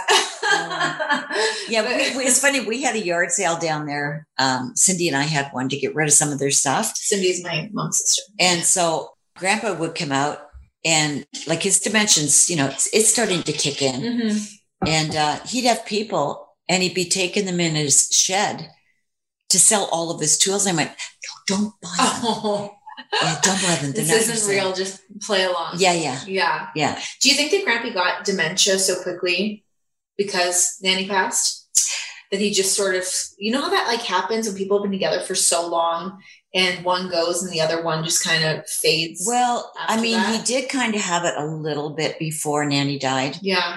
It's funny. We had a yard sale down there. Cindy and I had one to get rid of some of their stuff. Cindy's my mom's sister, and so Grandpa would come out, and like his dimensions, it's starting to kick in. Mm-hmm. And he'd have people, and he'd be taking them in his shed to sell all of his tools. I went, no, don't buy them. Don't buy them. This isn't real. Just play along. Yeah. Do you think that Grampy got dementia so quickly because Nanny passed? That he just sort of, how that like happens when people have been together for so long and one goes and the other one just kind of fades? Well, I mean, he did kind of have it a little bit before Nanny died. Yeah.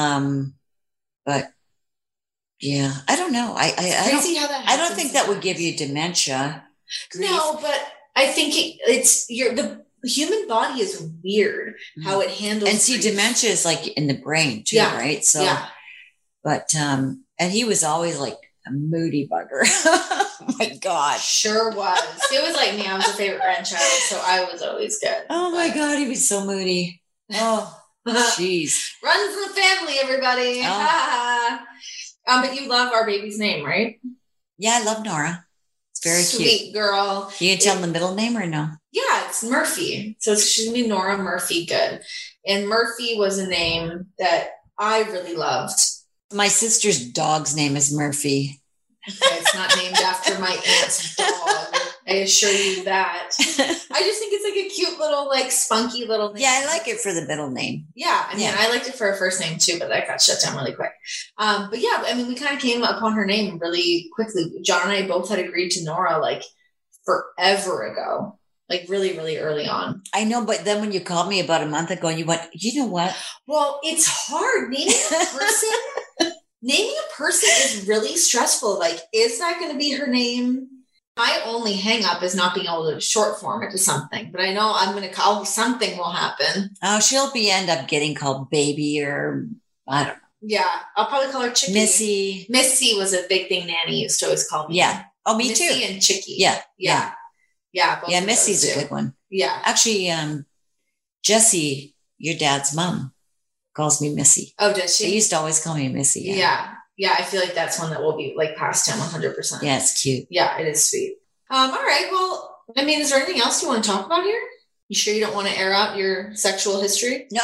But yeah, I don't know. I don't think that would give you dementia. Grief. No, but I think the human body is weird how it handles. And see, grief. Dementia is like in the brain too, right? So, but, and he was always like a moody bugger. Oh my God. Sure was. It was like me. I was a favorite grandchild, so I was always good. Oh my God. He was so moody. Oh. Jeez. Run from the family, everybody. Oh. But you love our baby's name, right? Yeah, I love Nora. It's very cute. Sweet girl. You can tell them the middle name or no? Yeah, it's Murphy. So she's going to be Nora Murphy Good. And Murphy was a name that I really loved. My sister's dog's name is Murphy. Okay, it's not named after my aunt's dog. I assure you that. I just think it's like a cute little, like, spunky little name. Yeah, I like it for the middle name. Yeah, I mean, I liked it for her first name too, but that got shut down really quick. But yeah, I mean, we kind of came upon her name really quickly. John and I both had agreed to Nora like forever ago, like really, really early on. I know, but then when you called me about a month ago, you went, you know what? Well, it's hard naming a person. Naming a person is really stressful. Like, is that going to be her name? My only hang up is not being able to short form it to something, but I know I'm going to call something will happen. Oh, she'll end up getting called Baby or I don't know. Yeah. I'll probably call her Chicky. Missy. Missy was a big thing Nanny used to always call me. Yeah. Oh, me Missy too. Missy and Chicky. Yeah. Yeah. Yeah. Missy's a good one. Yeah. Actually, Jessie your dad's mom calls me Missy. Oh, does she? They used to always call me Missy. Yeah. Yeah, I feel like that's one that will be like past 10, 100%. Yeah, it's cute. Yeah, it is sweet. All right. Well, I mean, is there anything else you want to talk about here? You sure you don't want to air out your sexual history? No.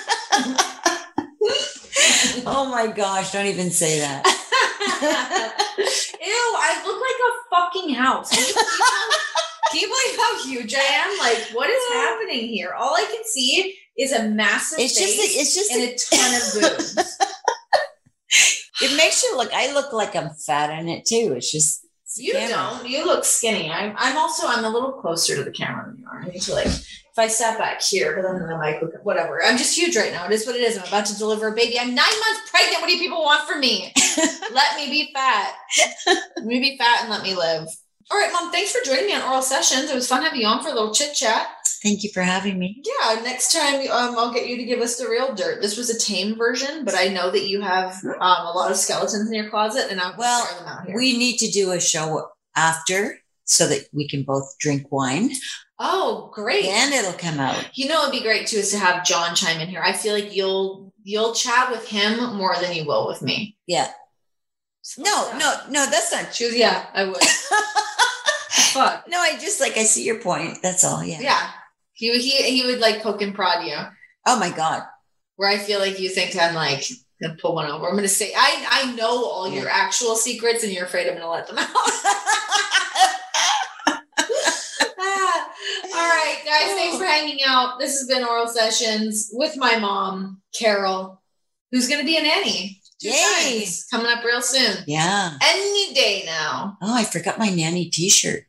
Oh my gosh, don't even say that. Ew, I look like a fucking house. Can you believe how huge I am? Like, what is happening here? All I can see is a massive face and a ton of boobs. It makes you look, I look like I'm fat in it too. It's just. You don't. You look skinny. I'm a little closer to the camera than you are. I need to if I sat back here, but then the mic, whatever. I'm just huge right now. It is what it is. I'm about to deliver a baby. I'm 9 months pregnant. What do you people want from me? Let me be fat. Let me be fat and let me live. All right, Mom, thanks for joining me on Oral Sessions. It was fun having you on for a little chit chat. Thank you for having me. Yeah, next time I'll get you to give us the real dirt. This was a tame version, but I know that you have a lot of skeletons in your closet, and I'll share them out here. We need to do a show after so that we can both drink wine. Oh, great. Then it'll come out. You know, it'd be great too is to have John chime in here. I feel like you'll chat with him more than you will with me. Yeah. No, that's not true. Yeah, I would. Fuck. No, I see your point. That's all. Yeah. Yeah. He would poke and prod you. Oh my God. Where I feel like you think I'm gonna pull one over. I'm gonna say I know all your actual secrets and you're afraid I'm gonna let them out. All right, guys, thanks for hanging out. This has been Oral Sessions with my mom, Carol, who's gonna be a nanny. 2 times, coming up real soon. Yeah. Any day now. Oh, I forgot my nanny t-shirt.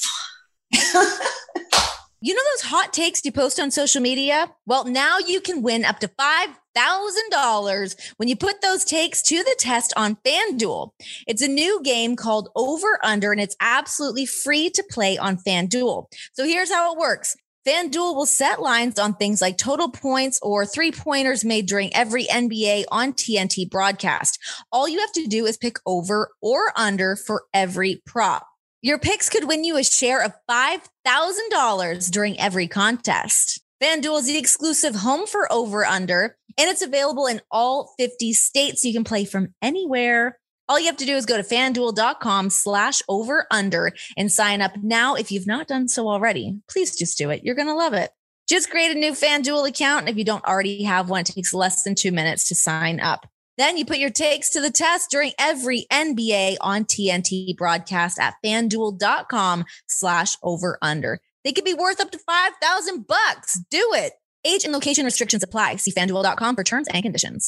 You know those hot takes you post on social media? Well, now you can win up to $5,000 when you put those takes to the test on FanDuel. It's a new game called Over Under, and it's absolutely free to play on FanDuel. So here's how it works. FanDuel will set lines on things like total points or 3-pointers made during every NBA on TNT broadcast. All you have to do is pick over or under for every prop. Your picks could win you a share of $5,000 during every contest. FanDuel is the exclusive home for Over Under, and it's available in all 50 states. So you can play from anywhere. All you have to do is go to FanDuel.com/over-under and sign up now. If you've not done so already, please just do it. You're going to love it. Just create a new FanDuel account. And if you don't already have one, it takes less than 2 minutes to sign up. Then you put your takes to the test during every NBA on TNT broadcast at FanDuel.com/over-under. They could be worth up to $5,000. Do it. Age and location restrictions apply. See FanDuel.com for terms and conditions.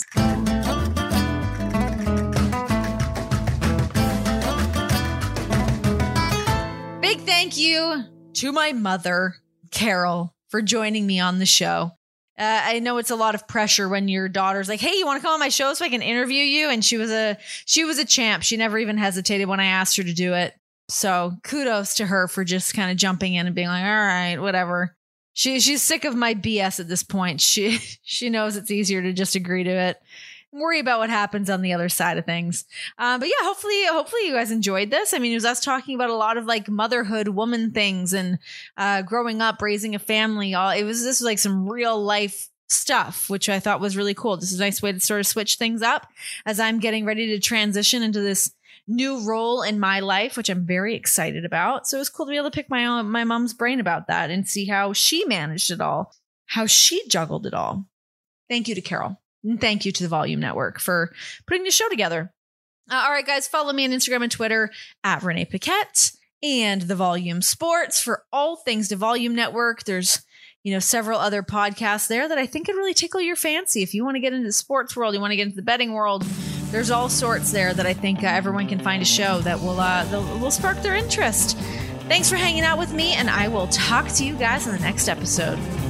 Big thank you to my mother, Carol, for joining me on the show. I know it's a lot of pressure when your daughter's like, hey, you want to come on my show so I can interview you? And she was a champ. She never even hesitated when I asked her to do it. So kudos to her for just kind of jumping in and being like, all right, whatever. She's sick of my BS at this point. She knows it's easier to just agree to it. Worry about what happens on the other side of things. But yeah, hopefully you guys enjoyed this. I mean, it was us talking about a lot of motherhood, woman things and growing up, raising a family. This was like some real life stuff, which I thought was really cool. This is a nice way to sort of switch things up as I'm getting ready to transition into this new role in my life, which I'm very excited about. So it was cool to be able to pick my mom's brain about that and see how she managed it all, how she juggled it all. Thank you to Carol. And thank you to the Volume Network for putting the show together. All right, guys, follow me on Instagram and Twitter at Renee Paquette and the Volume Sports for all things to Volume Network. There's, several other podcasts there that I think could really tickle your fancy. If you want to get into the sports world, you want to get into the betting world, there's all sorts there that I think everyone can find a show that will spark their interest. Thanks for hanging out with me, and I will talk to you guys in the next episode.